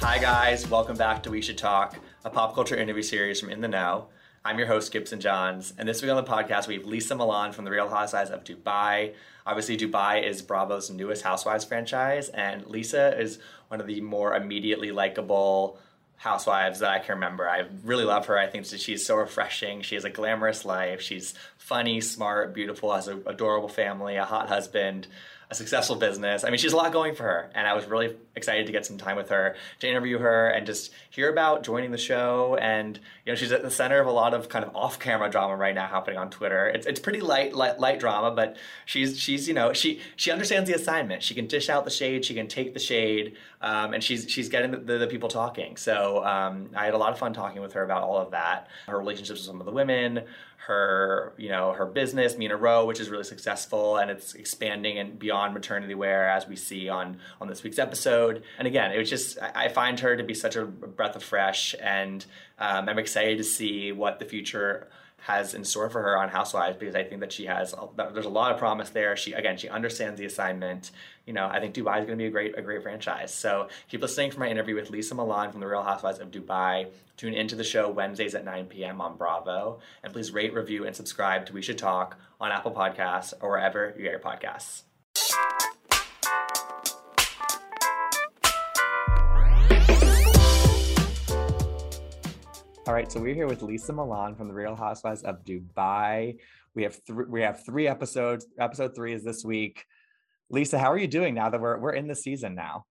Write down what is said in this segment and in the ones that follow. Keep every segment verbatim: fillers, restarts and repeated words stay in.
Hi guys, welcome back to We Should Talk, a pop culture interview series from In the Know. I'm your host, Gibson Johns, and this week on the podcast we have Lisa Milan from The Real Housewives of Dubai. Obviously, Dubai is Bravo's newest Housewives franchise, and Lisa is one of the more immediately likable housewives that I can remember. I really love her. I think that she's so refreshing. She has a glamorous life. She's funny, smart, beautiful, has an adorable family, a hot husband, a successful business. I mean, she has a lot going for her, and I was really excited to get some time with her to interview her and just hear about joining the show. And you know, she's at the center of a lot of kind of off-camera drama right now happening on Twitter. It's it's pretty light light, light drama, but she's she's you know she she understands the assignment. She can dish out the shade, she can take the shade, um, and she's she's getting the, the, the people talking. So um, I had a lot of fun talking with her about all of that, her relationships with some of the women, her, you know, her business, Mina Rowe, which is really successful, and it's expanding and beyond maternity wear, as we see on, on this week's episode. And again, it was just, I find her to be such a breath of fresh, and um, I'm excited to see what the future has in store for her on Housewives, because I think that she has, there's a lot of promise there. She, again, she understands the assignment. You know, I think Dubai is going to be a great, a great franchise. So keep listening for my interview with Lisa Milan from The Real Housewives of Dubai. Tune into the show Wednesdays at nine p.m. on Bravo. And please rate, review, and subscribe to We Should Talk on Apple Podcasts or wherever you get your podcasts. All right, so we're here with Lisa Milan from The Real Housewives of Dubai. We have three. We have three episodes. Episode three is this week. Lisa, how are you doing now that we're we're in the season now?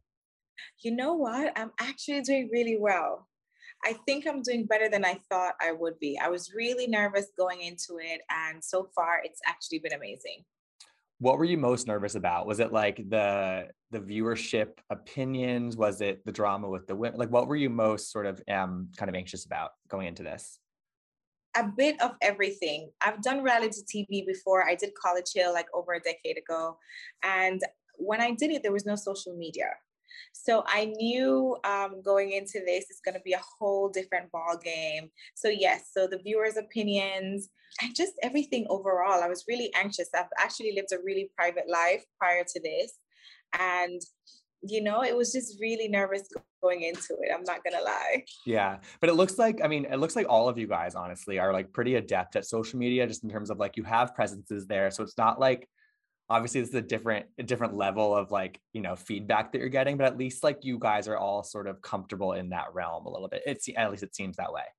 You know what? I'm actually doing really well. I think I'm doing better than I thought I would be. I was really nervous going into it, and so far, it's actually been amazing. What were you most nervous about? Was it like the the viewership opinions? Was it the drama with the women? Like, what were you most sort of um kind of anxious about going into this? A bit of everything. I've done reality T V before. I did College Hill like over a decade ago. And when I did it, there was no social media. So I knew um, going into this, it's going to be a whole different ball game. So yes, so the viewers' opinions and just everything overall, I was really anxious. I've actually lived a really private life prior to this. And, you know, it was just really nervous going into it. I'm not going to lie. Yeah. But it looks like, I mean, it looks like all of you guys, honestly, are like pretty adept at social media, just in terms of like you have presences there. So it's not like, obviously this is a different, a different level of like, you know, feedback that you're getting, but at least like you guys are all sort of comfortable in that realm a little bit. It's, at least it seems that way.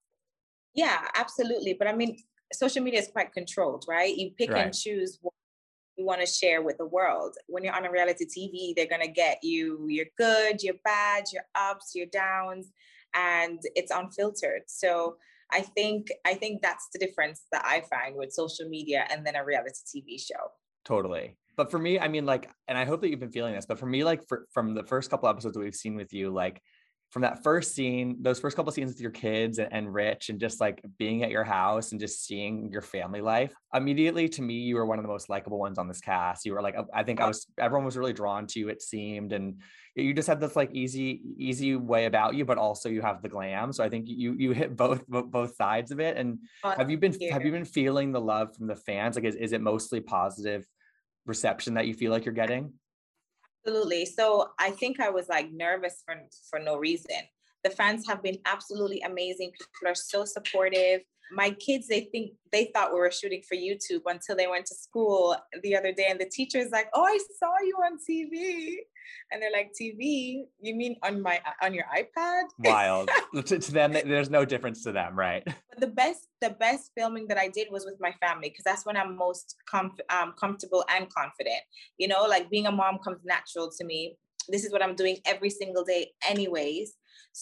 Yeah, absolutely. But I mean, social media is quite controlled, right? You pick Right. and choose what you want to share with the world. When you're on a reality T V, they're going to get you, you're good, you're bad, your ups, your downs, and it's unfiltered. So I think, I think that's the difference that I find with social media and then a reality T V show. Totally. But for me, I mean, like, and I hope that you've been feeling this, but for me, like for, from the first couple episodes that we've seen with you, like from that first scene, those first couple of scenes with your kids and, and Rich, and just like being at your house and just seeing your family life, immediately to me, you were one of the most likable ones on this cast. You were like, I think I was, everyone was really drawn to you, it seemed. And you just had this like easy, easy way about you, but also you have the glam. So I think you, you hit both, both sides of it. And have you been, have you been feeling the love from the fans? Like, is, is it mostly positive reception that you feel like you're getting? Absolutely. So I think I was like nervous for, for no reason. The fans have been absolutely amazing. People are so supportive. My kids, they think they thought we were shooting for YouTube until they went to school the other day. And the teacher's like, oh, I saw you on T V. And they're like, T V? You mean on my on your iPad? Wild. to, to them, there's no difference to them, right? But the best the best filming that I did was with my family, because that's when I'm most comf- um, comfortable and confident. You know, like being a mom comes natural to me. This is what I'm doing every single day anyways.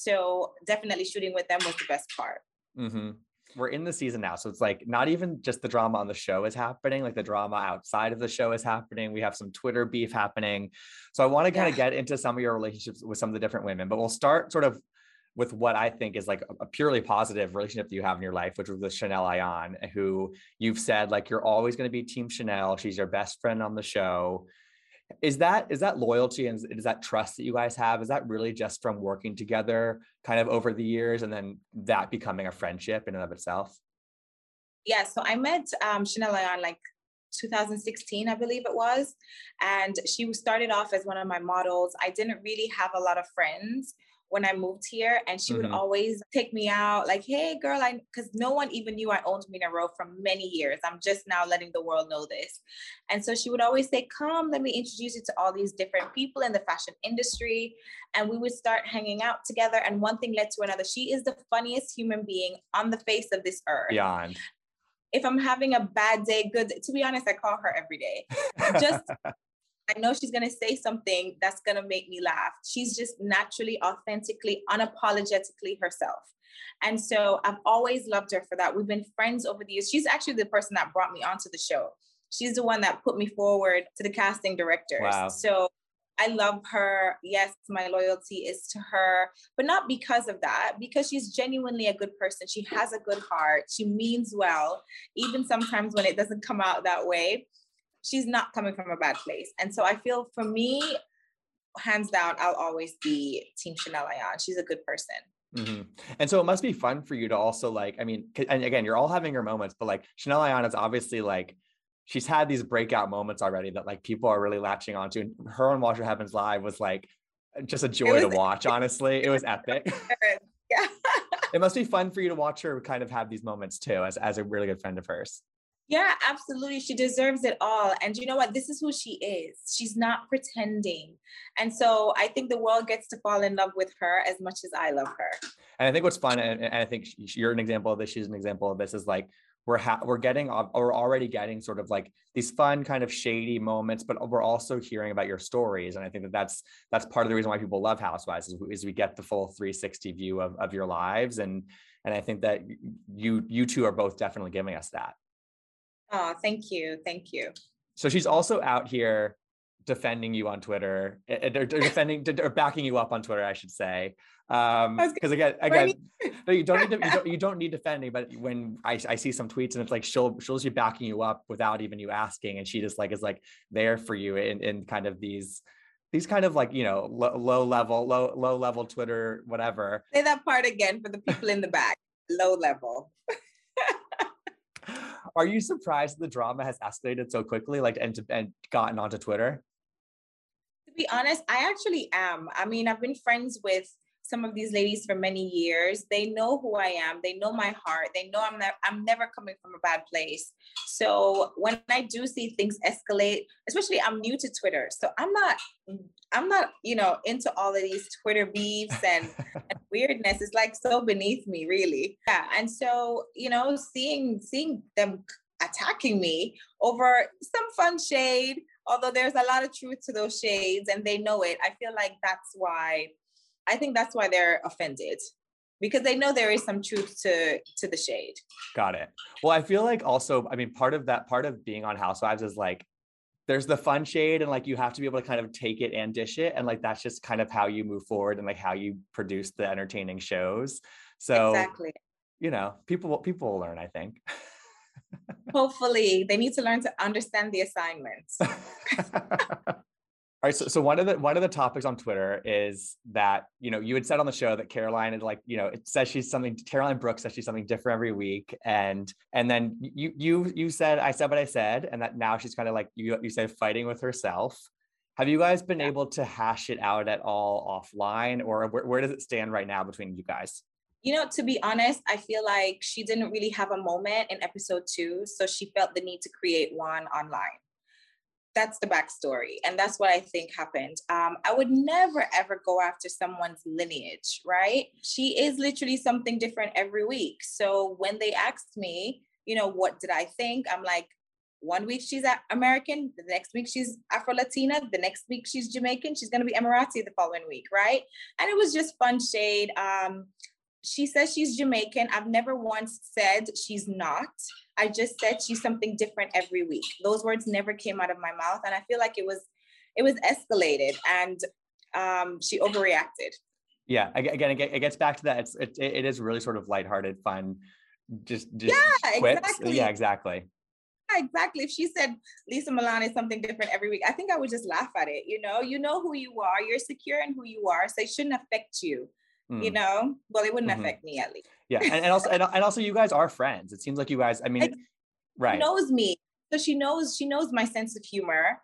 So definitely shooting with them was the best part. Mm-hmm. We're in the season now. So it's like not even just the drama on the show is happening, like the drama outside of the show is happening. We have some Twitter beef happening. So I want to kind of yeah. get into some of your relationships with some of the different women, but we'll start sort of with what I think is like a purely positive relationship that you have in your life, which was with Chanel Ayan, who you've said like you're always going to be Team Chanel. She's your best friend on the show. Is that is that loyalty and is that trust that you guys have? Is that really just from working together kind of over the years and then that becoming a friendship in and of itself? Yeah, so I met um, Chanel Ayan like two thousand sixteen, I believe it was. And she started off as one of my models. I didn't really have a lot of friends when I moved here, and she would Mm-hmm. always take me out like, hey girl, I, because no one even knew I owned Mina Rowe for many years. I'm just now letting the world know this. And so she would always say, come, let me introduce you to all these different people in the fashion industry. And we would start hanging out together. And one thing led to another. She is the funniest human being on the face of this earth. Beyond. If I'm having a bad day, good, to be honest, I call her every day. Just I know she's going to say something that's going to make me laugh. She's just naturally, authentically, unapologetically herself. And so I've always loved her for that. We've been friends over the years. She's actually the person that brought me onto the show. She's the one that put me forward to the casting directors. Wow. So I love her. Yes, my loyalty is to her, but not because of that, because she's genuinely a good person. She has a good heart. She means well, even sometimes when it doesn't come out that way. She's not coming from a bad place. And so I feel for me, hands down, I'll always be Team Chanel Ayan. She's a good person. Mm-hmm. And so it must be fun for you to also like, I mean, and again, you're all having your moments, but like Chanel Ayan is obviously like, she's had these breakout moments already that like people are really latching onto. And her on Watch What Happens Live was like just a joy was, to watch, honestly. It was epic. Yeah. It must be fun for you to watch her kind of have these moments too, as, as a really good friend of hers. Yeah, absolutely. She deserves it all. And you know what? This is who she is. She's not pretending. And so I think the world gets to fall in love with her as much as I love her. And I think what's fun, and, and I think you're an example of this, she's an example of this, is like, we're ha- we're getting, we're already getting sort of like these fun kind of shady moments, but we're also hearing about your stories. And I think that that's, that's part of the reason why people love Housewives is, is we get the full three sixty view of, of your lives. And, and I think that you, you two are both definitely giving us that. Oh, thank you. Thank you. So she's also out here defending you on Twitter, or defending, or backing you up on Twitter, I should say. Um, because again, again, no, you don't need to, you don't, you don't need defending, but when I, I see some tweets and it's like, she'll, she'll just be backing you up without even you asking. And she just like, is like there for you in, in kind of these, these kind of like, you know, low, low level, low, low level Twitter, whatever. Say that part again for the people in the back, low level. Are you surprised the drama has escalated so quickly, like, and, to, and gotten onto Twitter? To be honest, I actually am. I mean, I've been friends with some of these ladies for many years. They know who I am. They know my heart. They know I'm not, I'm never coming from a bad place. So when I do see things escalate, especially I'm new to Twitter. So I'm not, I'm not, you know, into all of these Twitter beefs and, and weirdness. It's like so beneath me, really. Yeah. And so, you know, seeing, seeing them attacking me over some fun shade, although there's a lot of truth to those shades and they know it. I feel like that's why I think that's why they're offended, because they know there is some truth to, to the shade. Got it. Well, I feel like also, I mean, part of that, part of being on Housewives is like, there's the fun shade and like, you have to be able to kind of take it and dish it. And like, that's just kind of how you move forward and like how you produce the entertaining shows. So, exactly. You know, people, people will learn, I think. Hopefully they need to learn to understand the assignments. All right, so, so one of the one of the topics on Twitter is that, you know, you had said on the show that Caroline is like, you know, it says she's something, Caroline Brooks says she's something different every week. And and then you you you said, I said what I said, and that now she's kind of like, you you said fighting with herself. Have you guys been able to hash it out at all offline, or where, where does it stand right now between you guys? You know, to be honest, I feel like she didn't really have a moment in episode two, so she felt the need to create one online. That's the backstory. And that's what I think happened. Um, I would never, ever go after someone's lineage, right? She is literally something different every week. So when they asked me, you know, what did I think? I'm like, one week she's American, the next week she's Afro-Latina, the next week she's Jamaican, she's going to be Emirati the following week, right? And it was just fun shade. Um, she says she's Jamaican. I've never once said she's not. I just said she's something different every week. Those words never came out of my mouth. And I feel like it was, it was escalated and um, she overreacted. Yeah, again, it gets back to that. It's, it, it is really sort of lighthearted, fun. Just, just yeah, quips. exactly. Yeah, exactly. Yeah, exactly. If she said Lisa Milan is something different every week, I think I would just laugh at it. You know, you know who you are. You're secure in who you are. So it shouldn't affect you. Mm. You know, well, it wouldn't mm-hmm. affect me at least. Yeah, and, and also, and, and also, you guys are friends. It seems like you guys. I mean, like, right? She knows me, so she knows she knows my sense of humor,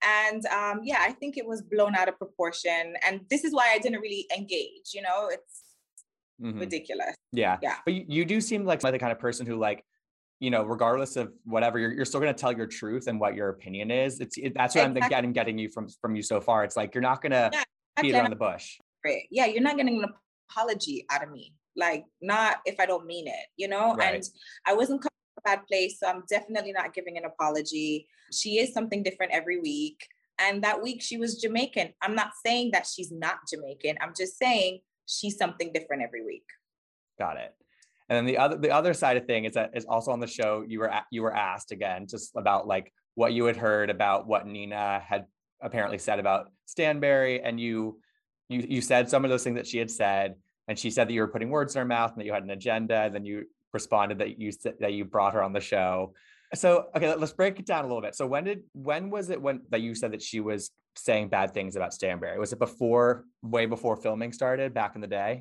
And um, yeah, I think it was blown out of proportion. And this is why I didn't really engage, you know, it's mm-hmm. ridiculous. Yeah. Yeah. But you, you do seem like the kind of person who like, you know, regardless of whatever, you're, you're still going to tell your truth and what your opinion is. It's it, That's what exactly. I'm getting, getting you from, from you so far. It's like, you're not going to yeah, beat around the bush. Yeah. You're not getting an apology out of me. Like, not if I don't mean it, you know, right. And I wasn't coming from a bad place. So I'm definitely not giving an apology. She is something different every week. And that week she was Jamaican. I'm not saying that she's not Jamaican. I'm just saying she's something different every week. Got it. And then the other, the other side of thing is that is also on the show, you were, you were asked again, just about like what you had heard about what Nina had apparently said about Stanbury. And you, you, you said some of those things that she had said. And she said that you were putting words in her mouth and that you had an agenda. And then you responded that you that you brought her on the show. So, okay, let's break it down a little bit. So when did, when was it when that you said that she was saying bad things about Stanbury? Was it before, way before filming started back in the day?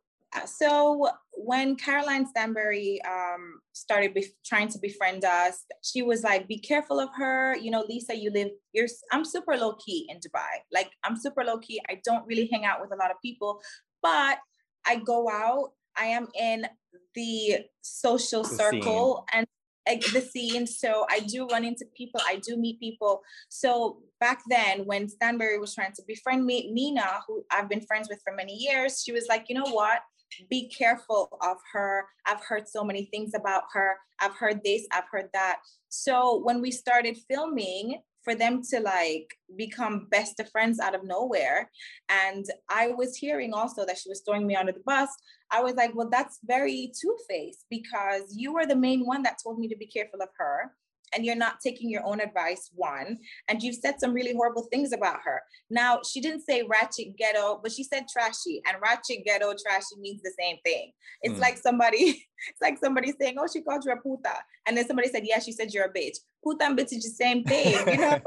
So when Caroline Stanbury um, started be- trying to befriend us, she was like, be careful of her. You know, Lisa, you live, you're, I'm super low key in Dubai. Like, I'm super low key. I don't really hang out with a lot of people, but I go out, I am in the social the circle scene. and the scene. So I do run into people, I do meet people. So back then when Stanbury was trying to befriend me, Nina, who I've been friends with for many years, she was like, you know what? Be careful of her. I've heard so many things about her. I've heard this, I've heard that. So when we started filming, for them to like become best of friends out of nowhere. And I was hearing also that she was throwing me under the bus. I was like, well, that's very two-faced because you were the main one that told me to be careful of her. And you're not taking your own advice, one. And you've said some really horrible things about her. Now, she didn't say ratchet ghetto, but she said trashy. And ratchet ghetto, trashy means the same thing. It's mm. like somebody, it's like somebody saying, oh, she called you a puta. And then somebody said, yeah, she said you're a bitch. Puta and bitch is the same thing, you know?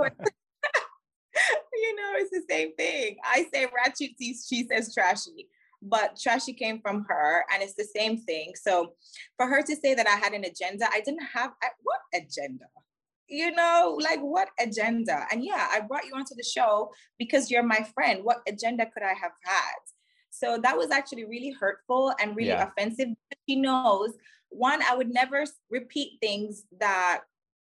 You know, it's the same thing. I say ratchet, she says trashy. But trashy came from her and it's the same thing. So for her to say that I had an agenda, I didn't have, I, what agenda? You know, like what agenda? And yeah, I brought you onto the show because you're my friend. What agenda could I have had? So that was actually really hurtful and really yeah. offensive. She knows, one, I would never repeat things that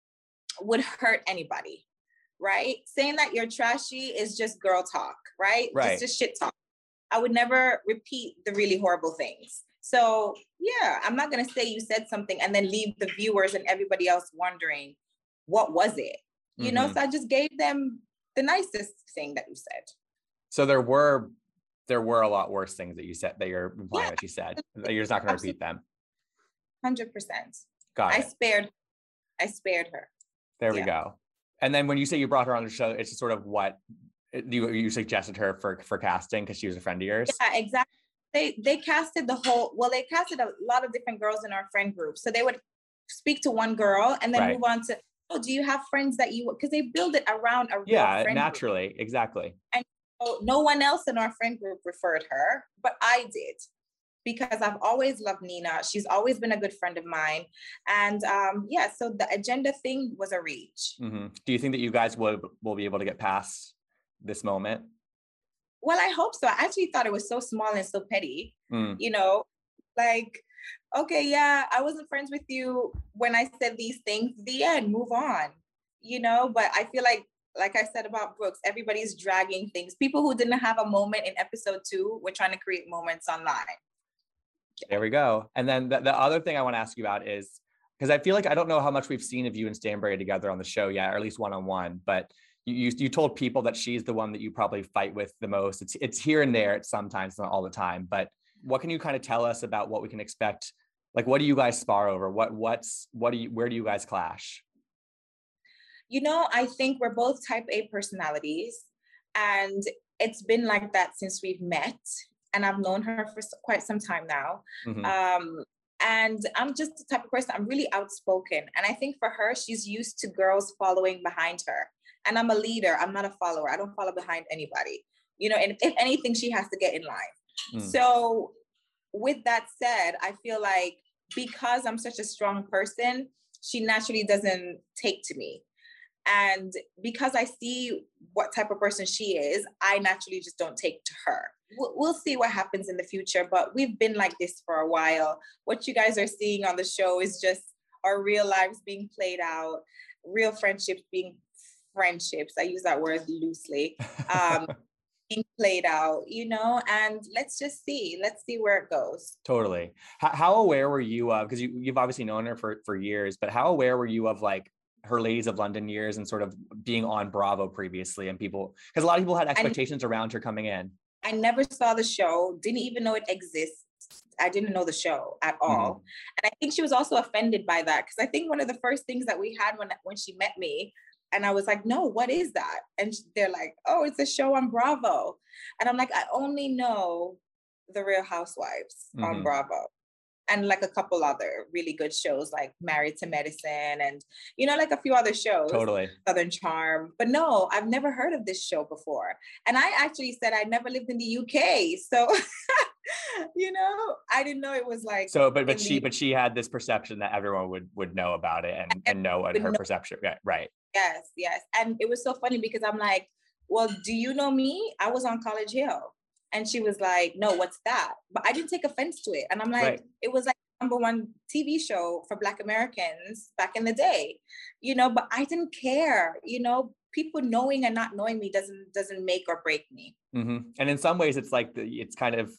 would hurt anybody, right? Saying that you're trashy is just girl talk, right? Right. Just a shit talk. I would never repeat the really horrible things. So yeah, I'm not going to say you said something and then leave the viewers and everybody else wondering, what was it? You mm-hmm. know, so I just gave them the nicest thing that you said. So there were, there were a lot worse things that you said, that you're implying yeah. that you said, that you're just not going to repeat them. one hundred percent. Got it. I spared, I spared her. There yeah. we go. And then when you say you brought her on the show, it's just sort of what, You you suggested her for, for casting because she was a friend of yours? Yeah, exactly. They they casted the whole, well, they casted a lot of different girls in our friend group. So they would speak to one girl and then right. move on to, oh, do you have friends that you, because they build it around a real yeah, friend naturally, group. Exactly. And so no one else in our friend group referred her, but I did. Because I've always loved Nina. She's always been a good friend of mine. And um, yeah, so the agenda thing was a reach. Mm-hmm. Do you think that you guys will, will be able to get past this moment? Well, I hope so. I actually thought it was so small and so petty, mm. you know, like, okay, yeah, I wasn't friends with you when I said these things, the end, move on, you know, but I feel like, like I said about Brooks, everybody's dragging things. People who didn't have a moment in episode two were trying to create moments online. There we go. And then the, the other thing I want to ask you about is, because I feel like I don't know how much we've seen of you and Stanbury together on the show yet, or at least one-on-one, but You, you told people that she's the one that you probably fight with the most. It's it's here and there. It's sometimes, not all the time. But what can you kind of tell us about what we can expect? Like, what do you guys spar over? What what's what do you where do you guys clash? You know, I think we're both type A personalities, and it's been like that since we've met. And I've known her for quite some time now. Mm-hmm. Um, and I'm just the type of person, I'm really outspoken. And I think for her, she's used to girls following behind her. And I'm a leader. I'm not a follower. I don't follow behind anybody, you know, and if anything, she has to get in line. Mm. So with that said, I feel like because I'm such a strong person, she naturally doesn't take to me. And because I see what type of person she is, I naturally just don't take to her. We'll, we'll see what happens in the future, but we've been like this for a while. What you guys are seeing on the show is just our real lives being played out, real friendships being friendships. I use that word loosely. Um, being played out, you know, and let's just see, let's see where it goes. Totally. How, how aware were you of, because you, you've obviously known her for, for years, but how aware were you of like her Ladies of London years and sort of being on Bravo previously, and people, because a lot of people had expectations I, around her coming in? I never saw the show, didn't even know it exists. I didn't know the show at all. Mm-hmm. And I think she was also offended by that, because I think one of the first things that we had when, when she met me, and I was like, no, what is that? And they're like, oh, it's a show on Bravo. And I'm like, I only know The Real Housewives mm-hmm. on Bravo. And like a couple other really good shows like Married to Medicine and, you know, like a few other shows. Totally. Southern Charm. But no, I've never heard of this show before. And I actually said I never lived in the U K. So, you know, I didn't know it was like. So, but but she the, but she had this perception that everyone would would know about it and, and know what her know. perception. Right, right. Yes, yes. And it was so funny because I'm like, well, do you know me? I was on College Hill. And she was like, no, what's that? But I didn't take offense to it. And I'm like, right. It was like number one T V show for Black Americans back in the day, you know, but I didn't care, you know, people knowing and not knowing me doesn't, doesn't make or break me. Mm-hmm. And in some ways it's like, the, it's kind of,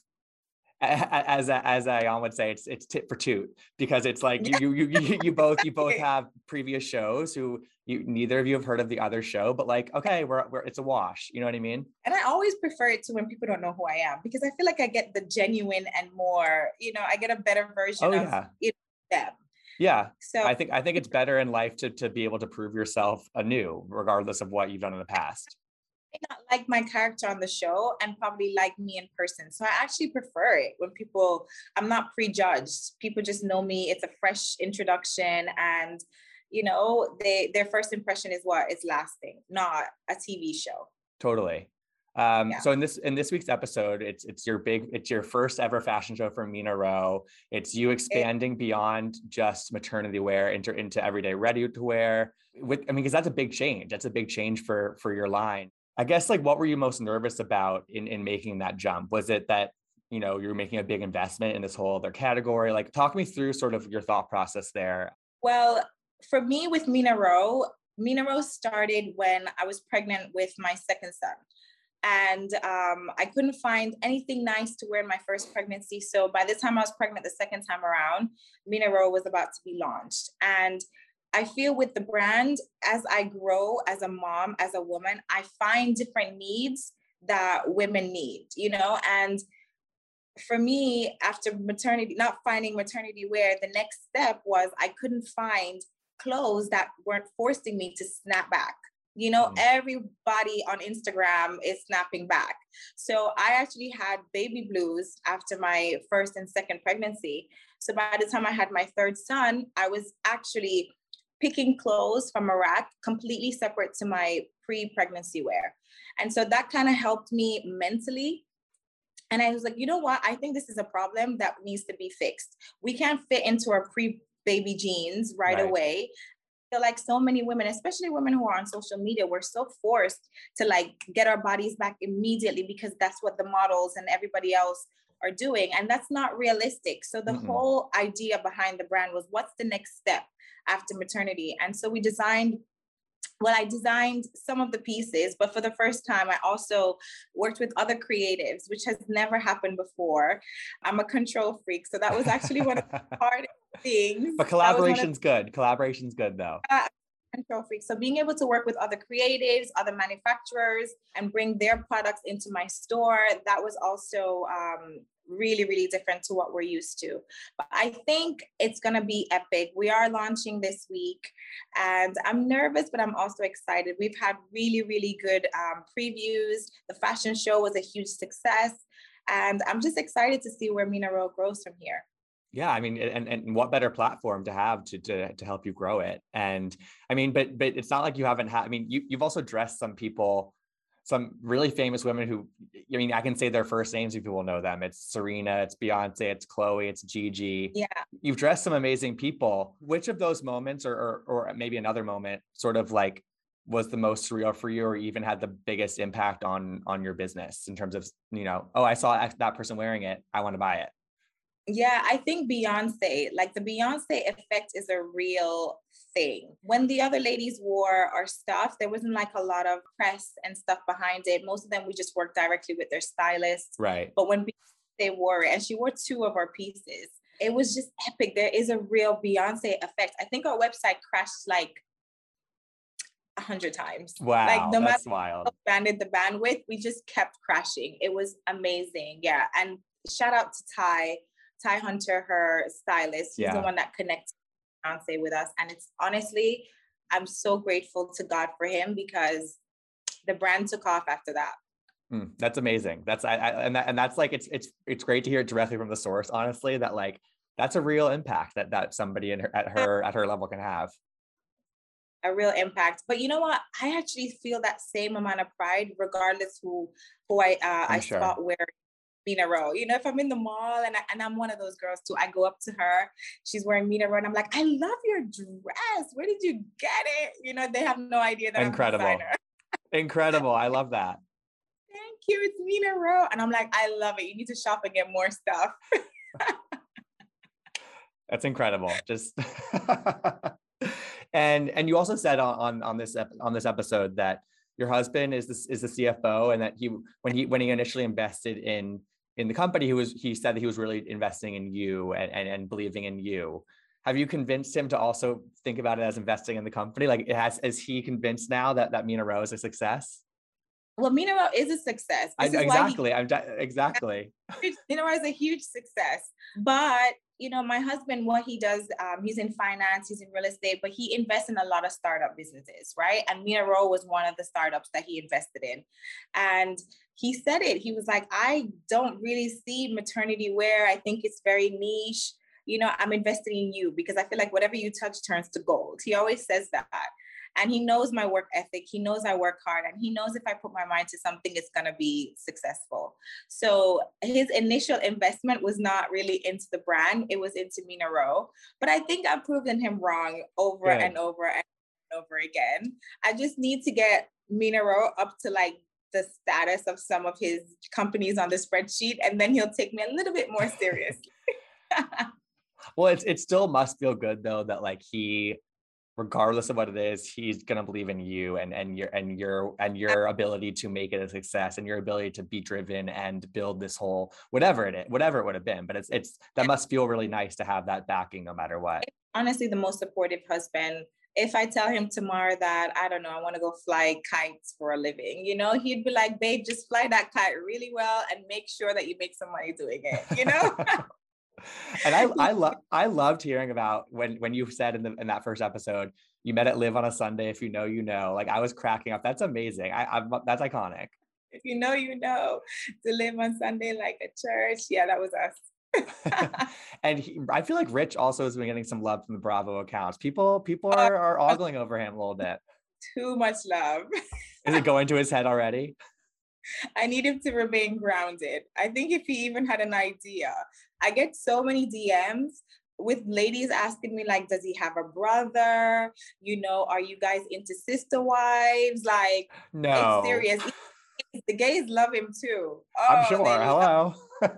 as as Ayan would say, it's it's tit for toot, because it's like you you you you both you both have previous shows who you neither of you have heard of the other show, but like, okay, we're we're it's a wash, you know what I mean? And I always prefer it to when people don't know who I am, because I feel like I get the genuine and more, you know, I get a better version oh, of yeah. you know, them. Yeah. So I think I think it's better in life to to be able to prove yourself anew, regardless of what you've done in the past. Not like my character on the show and probably like me in person. So I actually prefer it when people, I'm not prejudged. People just know me. It's a fresh introduction, and you know, they their first impression is what is lasting, not a T V show. Totally. Um, yeah. So in this in this week's episode, it's it's your big it's your first ever fashion show for Mina Rowe. It's you expanding it, beyond just maternity wear into into everyday ready to wear. With I mean, because that's a big change. That's a big change for for your line. I guess, like, what were you most nervous about in, in making that jump? Was it that, you know, you're making a big investment in this whole other category? Like, talk me through sort of your thought process there. Well, for me with Mina Rowe, Mina Rowe started when I was pregnant with my second son. And um, I couldn't find anything nice to wear in my first pregnancy. So by the time I was pregnant the second time around, Mina Rowe was about to be launched. And I feel with the brand, as I grow as a mom, as a woman, I find different needs that women need, you know? And for me, after maternity, not finding maternity wear, the next step was I couldn't find clothes that weren't forcing me to snap back. You know, mm. everybody on Instagram is snapping back. So I actually had baby blues after my first and second pregnancy. So by the time I had my third son, I was actually picking clothes from a rack completely separate to my pre-pregnancy wear. And so that kind of helped me mentally. And I was like, you know what? I think this is a problem that needs to be fixed. We can't fit into our pre-baby jeans right, right. away. I feel like so many women, especially women who are on social media, we're so forced to like get our bodies back immediately because that's what the models and everybody else are doing. And that's not realistic. So the mm-hmm. whole idea behind the brand was, what's the next step after maternity? And so we designed, well, I designed some of the pieces, but for the first time, I also worked with other creatives, which has never happened before. I'm a control freak. So that was actually one of the hardest things. But collaboration's of, good. Collaboration's good though. Uh, control freak. So being able to work with other creatives, other manufacturers, and bring their products into my store, that was also um, really, really different to what we're used to. But I think it's going to be epic. We are launching this week and I'm nervous, but I'm also excited. We've had really, really good um, previews. The fashion show was a huge success and I'm just excited to see where Mina Rowe grows from here. Yeah, I mean, and, and what better platform to have to, to to help you grow it. And I mean, but but it's not like you haven't had, I mean, you, you've also dressed some people, some really famous women who, I mean, I can say their first names if people know them. It's Serena, it's Beyonce, it's Chloe, it's Gigi. Yeah. You've dressed some amazing people. Which of those moments or, or, or maybe another moment sort of like was the most surreal for you, or even had the biggest impact on on your business in terms of, you know, oh, I saw that person wearing it, I want to buy it? Yeah, I think Beyonce, like the Beyonce effect is a real thing. When the other ladies wore our stuff, there wasn't like a lot of press and stuff behind it. Most of them, we just worked directly with their stylists. Right. But when Beyonce wore it, and she wore two of our pieces, it was just epic. There is a real Beyonce effect. I think our website crashed like a hundred times. Wow, like no that's matter wild. how expanded the bandwidth, we just kept crashing. It was amazing. Yeah. And shout out to Ty. Ty Hunter, her stylist, he's yeah. the one that connects Beyonce with us. And it's honestly, I'm so grateful to God for him, because the brand took off after that. Mm, that's amazing. That's I, I and that, and that's like it's it's it's great to hear it directly from the source. Honestly, that like that's a real impact that that somebody in her, at her at her level can have. A real impact. But you know what? I actually feel that same amount of pride, regardless who who I uh, I sure. spot wearing Mina Rowe. You know, if I'm in the mall and, I, and I'm one of those girls too, I go up to her, she's wearing Mina Rowe, and I'm like, I love your dress. Where did you get it? You know, they have no idea that Incredible. I'm a designer. Incredible. I love that. Thank you. It's Mina Rowe. And I'm like, I love it. You need to shop and get more stuff. That's incredible. Just and and you also said on on, on this on this episode that your husband is this is the C F O, and that he when he when he initially invested in in the company, he was he said that he was really investing in you and, and, and believing in you. Have you convinced him to also think about it as investing in the company? Like, it has, is he convinced now that, that Mina Rowe is a success? Well, Mina Rowe is a success. I, exactly. He, I'm exactly. Mina Rowe is a huge success. But, you know, my husband, what he does, um, he's in finance, he's in real estate, but he invests in a lot of startup businesses, right? And Mina Rowe was one of the startups that he invested in. And he said it. He was like, I don't really see maternity wear. I think it's very niche. You know, I'm investing in you because I feel like whatever you touch turns to gold. He always says that. And he knows my work ethic. He knows I work hard. And he knows if I put my mind to something, it's going to be successful. So his initial investment was not really into the brand. It was into Mina Rowe. But I think I've proven him wrong over Good. and over and over again. I just need to get Mina Rowe up to like the status of some of his companies on the spreadsheet. And then he'll take me a little bit more seriously. Well, it's, it still must feel good though, that like he, regardless of what it is, he's going to believe in you and, and your, and your, and your ability to make it a success and your ability to be driven and build this whole, whatever it is, whatever it would have been. But it's, it's, that must feel really nice to have that backing no matter what. Honestly, the most supportive husband. If I tell him tomorrow that, I don't know, I want to go fly kites for a living, you know, he'd be like, babe, just fly that kite really well and make sure that you make some money doing it, you know? And I, I love, I loved hearing about when, when you said in the, in that first episode, you met at Live on a Sunday. If you know, you know, like I was cracking up. That's amazing. I, I that's iconic. If you know, you know, to live on Sunday like a church. Yeah, that was us. And he, I feel like Rich also has been getting some love from the Bravo accounts. People, people are, are ogling over him a little bit. Too much love. Is it going to his head already? I need him to remain grounded. I think if he even had an idea, I get so many D Ms with ladies asking me like, does he have a brother? You know, are you guys into sister wives? Like, no, it's serious. The gays love him too. Oh, I'm sure. Hello.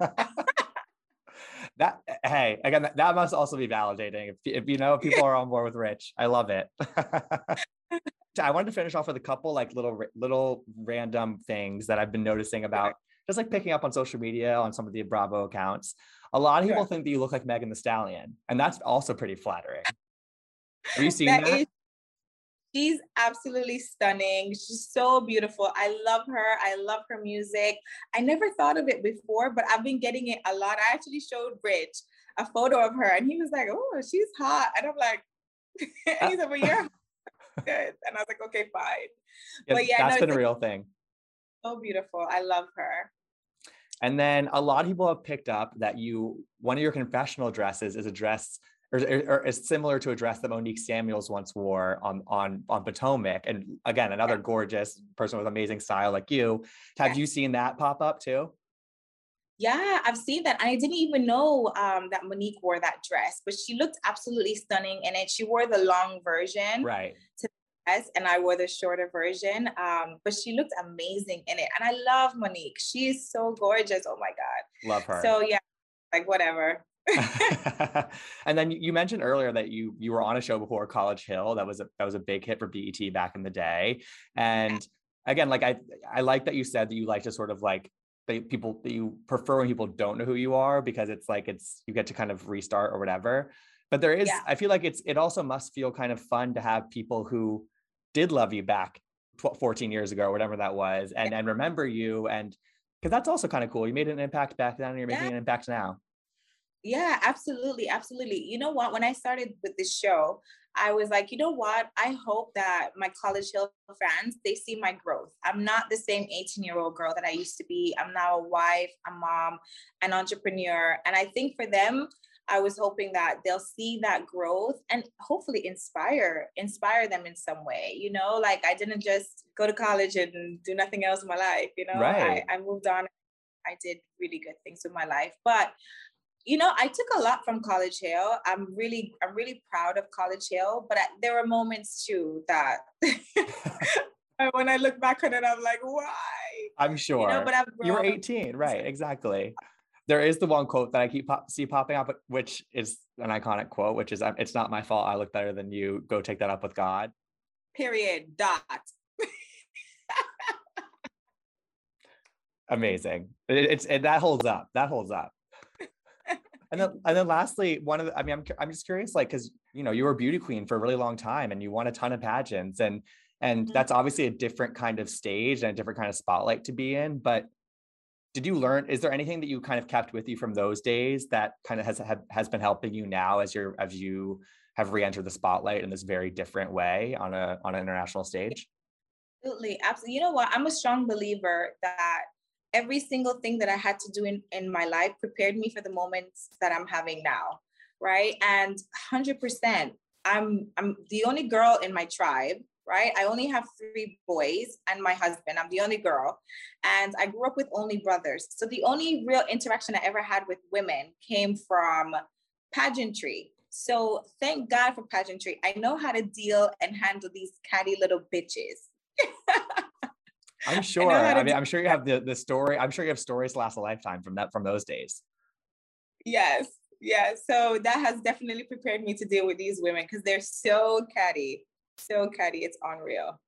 That, hey, again, that, that must also be validating. If, if you know people are on board with Rich, I love it. I wanted to finish off with a couple like little little random things that I've been noticing about just like picking up on social media on some of the Bravo accounts. A lot of people yeah. think that you look like Megan Thee Stallion, and that's also pretty flattering. Have you seen that? that? Is, she's absolutely stunning. She's so beautiful. I love her. I love her music. I never thought of it before, but I've been getting it a lot. I actually showed Rich a photo of her, and he was like, "Oh, she's hot," and I'm like, and he's like, "Well, you're." Good. And I was like, okay, fine. Yeah, but yeah, that's no, been a real thing. So beautiful. I love her. And then a lot of people have picked up that you, one of your confessional dresses is a dress or, or is similar to a dress that Monique Samuels once wore on, on, on Potomac. And again, another yeah. gorgeous person with amazing style like you. Have yeah. you seen that pop up too? Yeah, I've seen that. I didn't even know um, that Monique wore that dress, but she looked absolutely stunning in it. She wore the long version. Right. To and I wore the shorter version. Um, but she looked amazing in it. And I love Monique. She is so gorgeous. Oh my God. Love her. So yeah, like whatever. And then you mentioned earlier that you you were on a show before, College Hill. That was a that was a big hit for B E T back in the day. And again, like I I like that you said that you like to sort of like that people that you prefer when people don't know who you are, because it's like it's you get to kind of restart or whatever. But there is, yeah. I feel like it's it also must feel kind of fun to have people who did love you back fourteen years ago or whatever that was, and and remember you, and because that's also kind of cool. You made an impact back then, and you're making yeah. an impact now. Yeah, absolutely. Absolutely. You know what? When I started with this show, I was like, you know what? I hope that my College Hill fans, they see my growth. I'm not the same eighteen year old girl that I used to be. I'm now a wife, a mom, an entrepreneur. And I think for them, I was hoping that they'll see that growth and hopefully inspire, inspire them in some way. You know, like I didn't just go to college and do nothing else in my life. You know, right. I, I moved on. I did really good things with my life, but you know, I took a lot from College Hill. I'm really, I'm really proud of College Hill, but I, there were moments too that when I look back on it, I'm like, why? I'm sure. You know, but I've you were eighteen, right? Exactly. There is the one quote that I keep pop, see popping up, which is an iconic quote, which is, "It's not my fault. I look better than you. Go take that up with God." Period. Dot. Amazing. It, it's it, that holds up. That holds up. And then, and then lastly, one of the, I mean, I'm, I'm just curious, like, cause you know, you were a beauty queen for a really long time and you won a ton of pageants, and, and mm-hmm. that's obviously a different kind of stage and a different kind of spotlight to be in. But did you learn, is there anything that you kind of kept with you from those days that kind of has, have, has been helping you now as you're, as you have re-entered the spotlight in this very different way on a, on an international stage? Absolutely. Absolutely. You know what? I'm a strong believer that every single thing that I had to do in, in my life prepared me for the moments that I'm having now, right? And one hundred percent, I'm I'm the only girl in my tribe, right? I only have three boys and my husband. I'm the only girl. And I grew up with only brothers. So the only real interaction I ever had with women came from pageantry. So thank God for pageantry. I know how to deal and handle these catty little bitches. I'm sure. I, I mean, I'm sure you have the, the story. I'm sure you have stories to last a lifetime from that, from those days. Yes. Yeah. So that has definitely prepared me to deal with these women because they're so catty, so catty. It's unreal.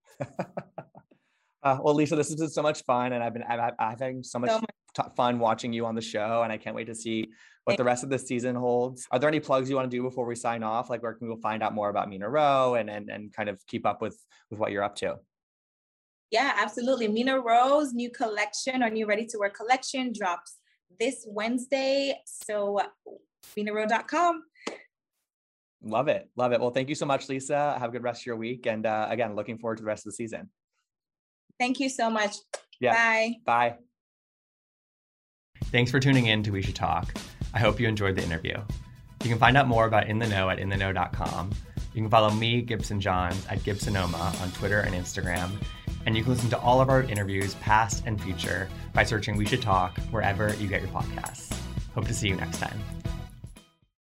uh, well, Lisa, this has been so much fun. And I've been, I've, I've having so much, so much t- fun watching you on the show. And I can't wait to see what the rest of the season holds. Are there any plugs you want to do before we sign off? Like where can we find out more about Mina Rowe and, and, and kind of keep up with, with what you're up to? Yeah, absolutely. Mina Rowe's new collection or new ready to wear collection drops this Wednesday. So mina rowe dot com. Love it. Love it. Well, thank you so much, Lisa. Have a good rest of your week. And uh, again, looking forward to the rest of the season. Thank you so much. Yeah. Bye. Bye. Thanks for tuning in to We Should Talk. I hope you enjoyed the interview. You can find out more about In The Know at in the know dot com. You can follow me, Gibson Johns, at Gibsonoma on Twitter and Instagram. And you can listen to all of our interviews, past and future, by searching We Should Talk wherever you get your podcasts. Hope to see you next time.